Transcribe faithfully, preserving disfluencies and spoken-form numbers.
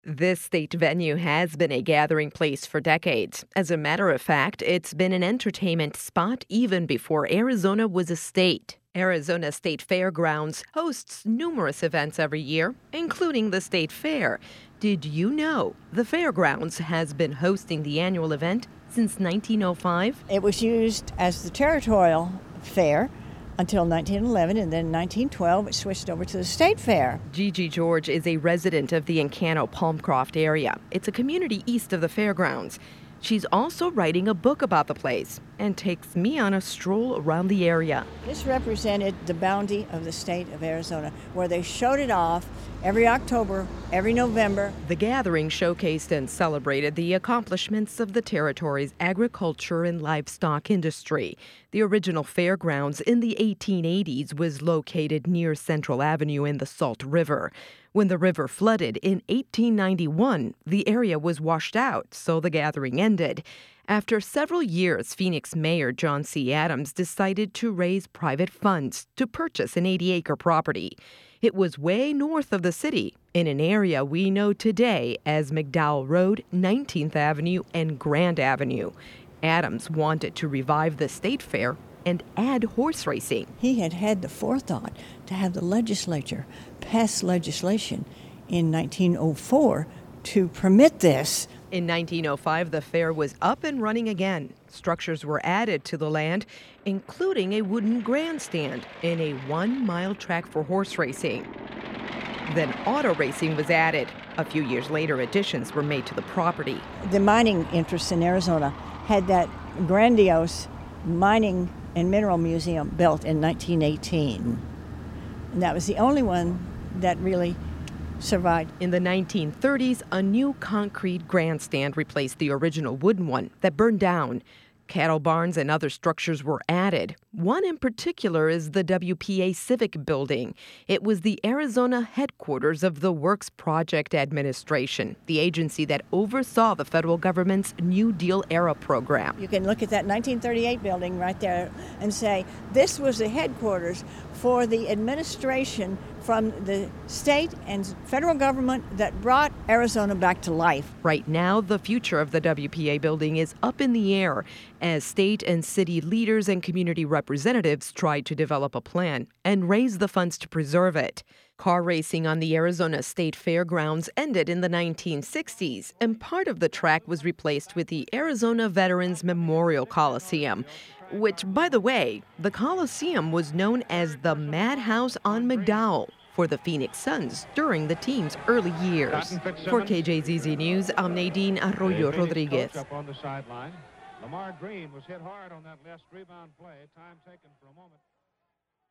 This state venue has been a gathering place for decades. As a matter of fact, it's been an entertainment spot even before Arizona was a state. Arizona State Fairgrounds hosts numerous events every year, including the State Fair. Did you know the fairgrounds has been hosting the annual event since nineteen oh five? It was used as the territorial fair until nineteen eleven, and then in nineteen twelve it switched over to the state fair. Gigi George is a resident of the Encano Palmcroft area. It's a community east of the fairgrounds. She's also writing a book about the place and takes me on a stroll around the area. This represented the bounty of the state of Arizona, where they showed it off every October, every November. The gathering showcased and celebrated the accomplishments of the territory's agriculture and livestock industry. The original fairgrounds in the eighteen eighties was located near Central Avenue in the Salt River. When the river flooded in eighteen ninety-one, the area was washed out, so the gathering ended. After several years, Phoenix Mayor John C. Adams decided to raise private funds to purchase an eighty-acre property. It was way north of the city, in an area we know today as McDowell Road, nineteenth Avenue, and Grand Avenue. Adams wanted to revive the state fair and add horse racing. He had had the forethought to have the legislature pass legislation in nineteen oh four to permit this. In nineteen oh five, the fair was up and running again. Structures were added to the land, including a wooden grandstand and a one-mile track for horse racing. Then auto racing was added. A few years later, additions were made to the property. The mining interests in Arizona had that grandiose mining and mineral museum built in nineteen eighteen. And that was the only one that really survived. In the nineteen thirties, a new concrete grandstand replaced the original wooden one that burned down. Cattle barns and other structures were added. One in particular is the W P A Civic Building. It was the Arizona headquarters of the Works Project Administration, the agency that oversaw the federal government's New Deal era program. You can look at that nineteen thirty-eight building right there and say, this was the headquarters for the administration from the state and federal government that brought Arizona back to life. Right now, the future of the W P A building is up in the air as state and city leaders and community representatives try to develop a plan and raise the funds to preserve it. Car racing on the Arizona State Fairgrounds ended in the nineteen sixties, and part of the track was replaced with the Arizona Veterans Memorial Coliseum, which, by the way, the Coliseum was known as the Madhouse on McDowell for the Phoenix Suns during the team's early years. For K J Z Z News, I'm Nadine Arroyo Rodriguez. Lamar Green was hit hard on that last rebound play. Time taken for a moment.